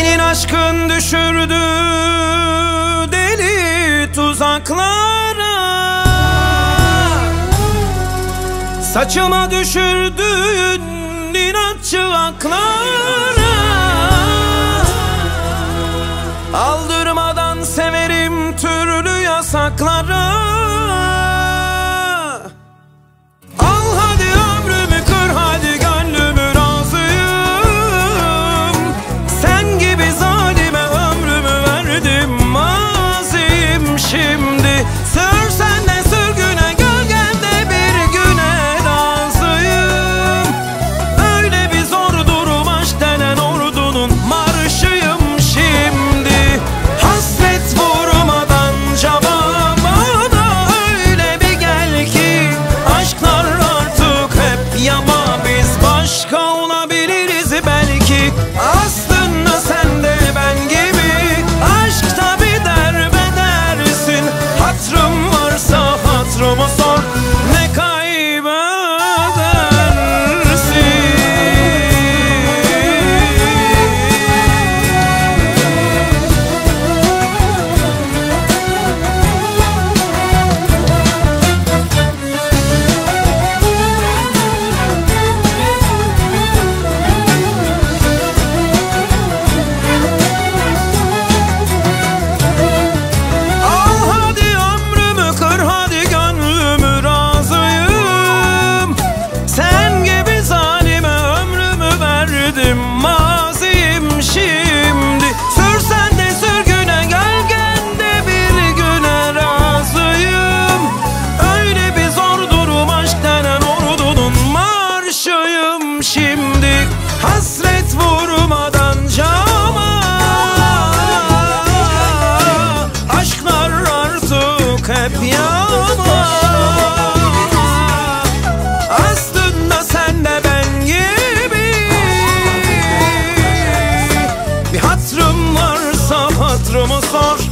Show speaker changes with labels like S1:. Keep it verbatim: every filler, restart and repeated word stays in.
S1: Senin aşkın düşürdü deli tuzaklara, saçıma düşürdün inatçı aklara. Aldırmadan severim türlü yasaklara. Al hadi ömrümü kır hadi gönlümü razıyım. Sen gibi zalime ömrümü verdim mazim şimdi. Sürsen de sürgüne gölgende bir güne razıyım. Öyle bir zor durum aşk denen ordunun marşıyım şimdi. Hasret vurmadan cevaba da öyle bir gel ki aşklar artık hep yama. Biz başka olabiliriz belki. Aslında sen de ben gibi aşkta bir derbedersin. Hatırım varsa hatırımı sor, ne kaybedersin? Al hadi ömrümü kır hadi gönlümü razıyım. Sen gibi zalime ömrümü verdim mazim şimdi. Sürsen de sürgüne gölgende bir güne razıyım. Öyle bir zor durum aşk denen ordunun marşıyım şimdi. Hasret vurmadan cama, aşklar artık hep yama. Aslında sen de ben gibi bir hatırım varsa hatırımı sor,